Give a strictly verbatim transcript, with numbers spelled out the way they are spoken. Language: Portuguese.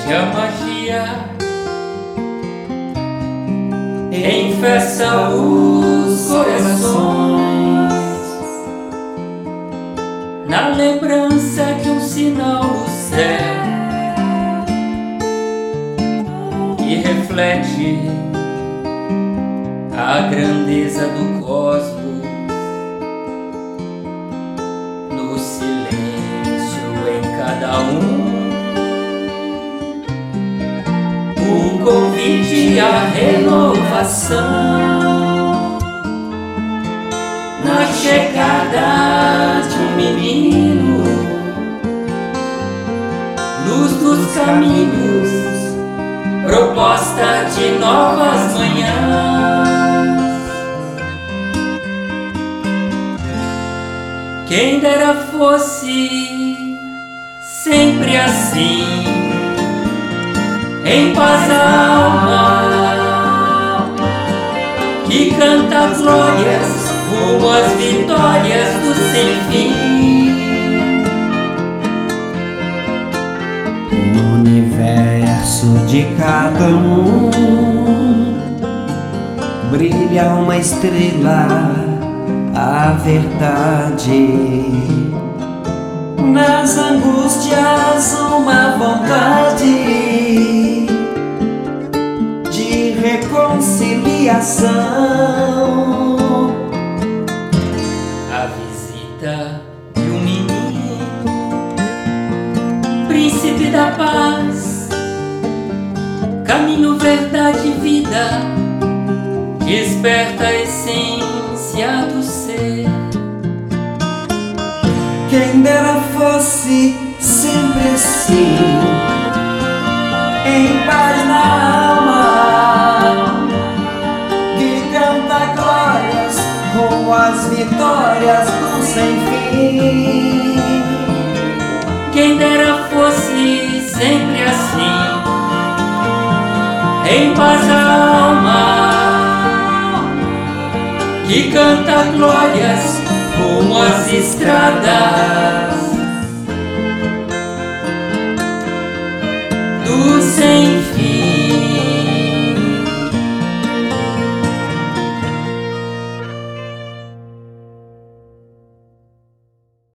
que a magia enfesta os corações, na lembrança de um sinal no céu que reflete a grandeza do cosmos. No silêncio em cada um, um convite à renovação, na chegada de um menino, luz dos caminhos, proposta de novas manhãs. Quem dera fosse sempre assim, em paz a alma, que canta glórias rumo às vitórias do sem fim. No universo de cada um brilha uma estrela, a verdade. Nas angústias uma vontade de reconciliação. A visita de um menino, príncipe da paz, caminho, verdade e vida, desperta a essência do ser. Quem dera fosse sempre assim, em paz na alma, que canta glórias com as vitórias do sem fim. Quem dera fosse sempre assim, em paz a alma, que canta glórias como as estradas